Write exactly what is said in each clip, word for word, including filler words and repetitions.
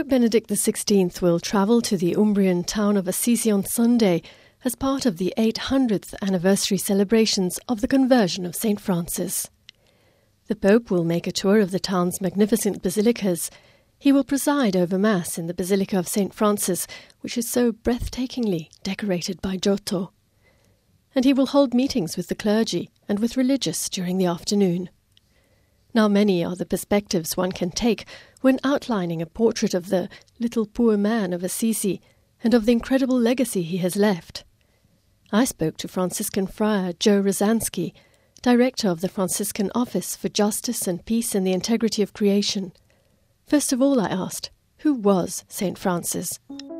Pope Benedict the sixteenth will travel to the Umbrian town of Assisi on Sunday as part of the eight hundredth anniversary celebrations of the conversion of Saint Francis. The Pope will make a tour of the town's magnificent basilicas. He will preside over Mass in the Basilica of Saint Francis, which is so breathtakingly decorated by Giotto. And he will hold meetings with the clergy and with religious during the afternoon. Now many are the perspectives one can take when outlining a portrait of the little poor man of Assisi and of the incredible legacy he has left. I spoke to Franciscan friar Joe Rosansky, director of the Franciscan Office for Justice and Peace and the Integrity of Creation. First of all, I asked, who was Saint Francis?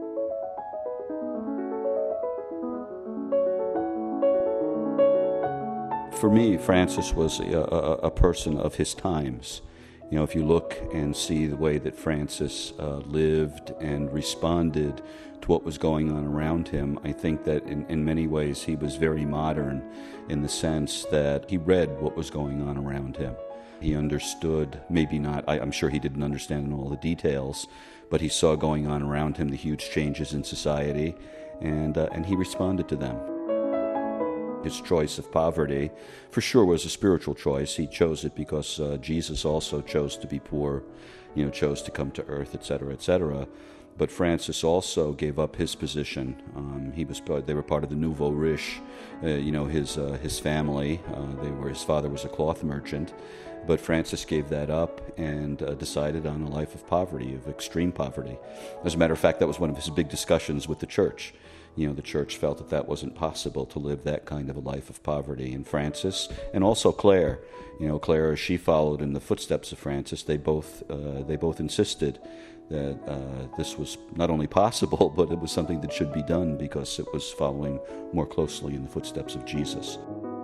For me, Francis was a, a, a person of his times. You know, if you look and see the way that Francis uh, lived and responded to what was going on around him, I think that in, in many ways he was very modern in the sense that he read what was going on around him. He understood, maybe not, I, I'm sure he didn't understand in all the details, but he saw going on around him the huge changes in society, and uh, and he responded to them. His choice of poverty, for sure, was a spiritual choice. He chose it because uh, Jesus also chose to be poor, you know, chose to come to earth, et cetera, et cetera. But Francis also gave up his position. Um, he was they were part of the nouveau riche, uh, you know, his uh, his family. Uh, they were his father was a cloth merchant, but Francis gave that up and uh, decided on a life of poverty, of extreme poverty. As a matter of fact, that was one of his big discussions with the church. You know, the church felt that that wasn't possible to live that kind of a life of poverty. And Francis, and also Clare, you know, Clare, as she followed in the footsteps of Francis, they both uh, they both insisted that uh, this was not only possible, but it was something that should be done because it was following more closely in the footsteps of Jesus.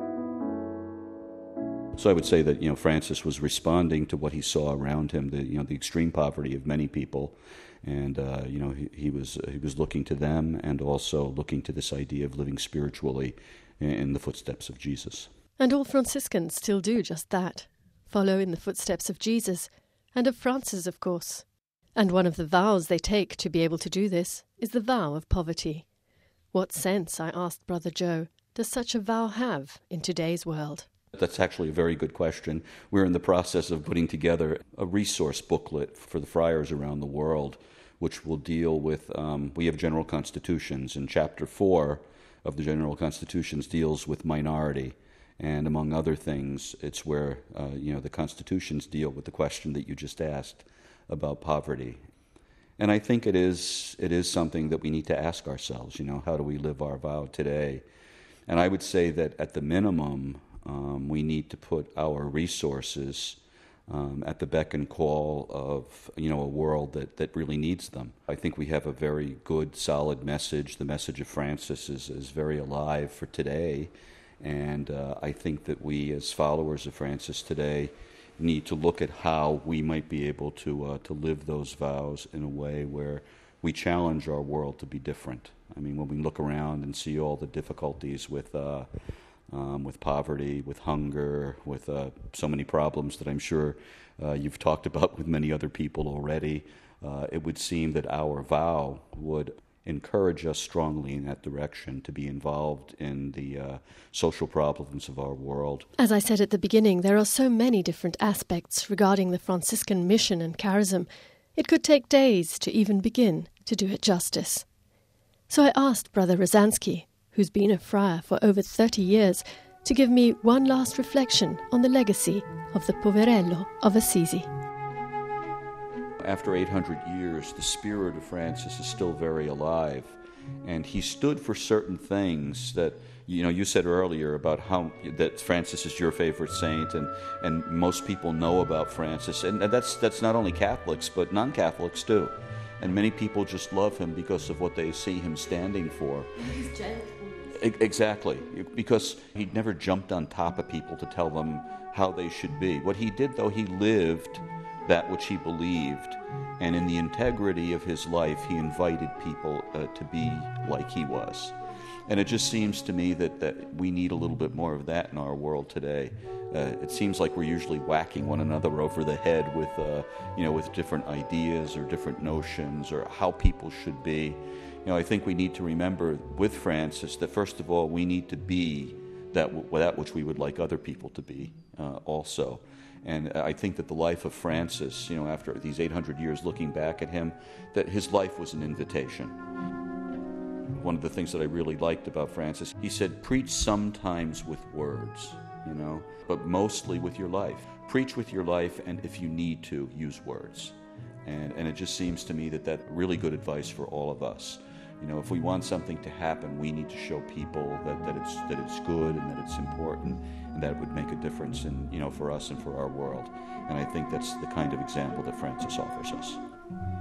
So I would say that, you know, Francis was responding to what he saw around him, the, you know, the extreme poverty of many people. And, uh, you know, he, he was he was looking to them and also looking to this idea of living spiritually in, in the footsteps of Jesus. And all Franciscans still do just that, follow in the footsteps of Jesus, and of Francis, of course. And one of the vows they take to be able to do this is the vow of poverty. What sense, I asked Brother Joe, does such a vow have in today's world? That's actually a very good question. We're in the process of putting together a resource booklet for the friars around the world, which will deal with, um, we have general constitutions, and chapter four of the general constitutions deals with minority. And among other things, it's where, uh, you know, the constitutions deal with the question that you just asked about poverty. And I think it is it is something that we need to ask ourselves, you know, how do we live our vow today? And I would say that at the minimum, Um, we need to put our resources um, at the beck and call of, you know, a world that, that really needs them. I think we have a very good, solid message. The message of Francis is, is very alive for today. And uh, I think that we, as followers of Francis today, need to look at how we might be able to uh, to live those vows in a way where we challenge our world to be different. I mean, when we look around and see all the difficulties with uh, Um, with poverty, with hunger, with uh, so many problems that I'm sure uh, you've talked about with many other people already, uh, it would seem that our vow would encourage us strongly in that direction to be involved in the uh, social problems of our world. As I said at the beginning, there are so many different aspects regarding the Franciscan mission and charism. It could take days to even begin to do it justice. So I asked Brother Rosansky, who's been a friar for over thirty years, to give me one last reflection on the legacy of the Poverello of Assisi. After eight hundred years, the spirit of Francis is still very alive, and he stood for certain things that, you know, you said earlier about how that Francis is your favorite saint, and, and most people know about Francis, and that's that's not only Catholics, but non-Catholics too. And many people just love him because of what they see him standing for. He's gentle. Exactly, because he never jumped on top of people to tell them how they should be. What he did, though, he lived that which he believed, and in the integrity of his life, he invited people uh, to be like he was. And it just seems to me that, that we need a little bit more of that in our world today. Uh, it seems like we're usually whacking one another over the head with, uh, you know, with different ideas or different notions or how people should be. You know, I think we need to remember with Francis that first of all we need to be that that which we would like other people to be uh, also. And I think that the life of Francis, you know, after these eight hundred years looking back at him, that his life was an invitation. One of the things that I really liked about Francis, he said, preach sometimes with words, you know, but mostly with your life. Preach with your life, and if you need to, use words. And, and it just seems to me that that's really good advice for all of us. You know, if we want something to happen, we need to show people that, that it's that it's good and that it's important and that it would make a difference in, you know, for us and for our world. And I think that's the kind of example that Francis offers us.